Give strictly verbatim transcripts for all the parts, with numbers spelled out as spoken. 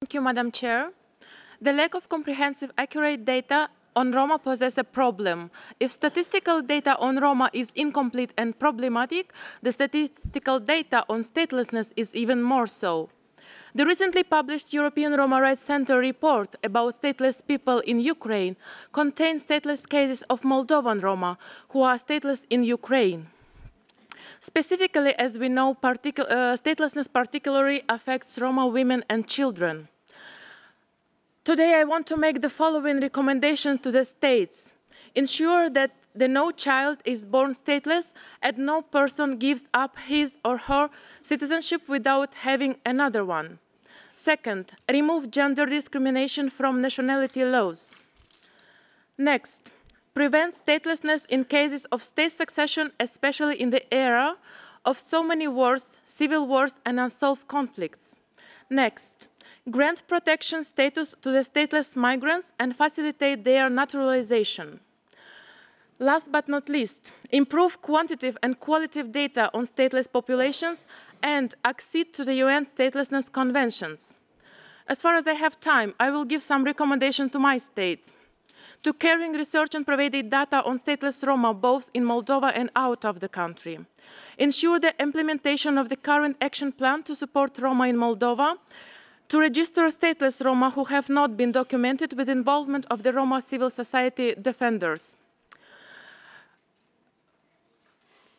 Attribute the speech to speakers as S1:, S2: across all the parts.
S1: Thank you, Madam Chair. The lack of comprehensive, accurate data on Roma poses a problem. If statistical data on Roma is incomplete and problematic, the statistical data on statelessness is even more so. The recently published European Roma Rights Center report about stateless people in Ukraine contains stateless cases of Moldovan Roma who are stateless in Ukraine. Specifically, as we know, particu uh, statelessness particularly affects Roma women and children. Today, I want to make the following recommendation to the states. Ensure that the no child is born stateless and no person gives up his or her citizenship without having another one. Second, remove gender discrimination from nationality laws. Next, prevent statelessness in cases of state succession, especially in the era of so many wars, civil wars, and unsolved conflicts. Next, grant protection status to the stateless migrants and facilitate their naturalization. Last but not least, improve quantitative and qualitative data on stateless populations and accede to the U N statelessness conventions. As far as I have time, I will give some recommendations to my state. To carrying research and provided data on stateless Roma, both in Moldova and out of the country. Ensure the implementation of the current action plan to support Roma in Moldova. To register stateless Roma who have not been documented with involvement of the Roma civil society defenders.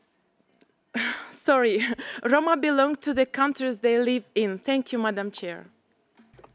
S1: Sorry, Roma belong to the countries they live in. Thank you, Madam Chair.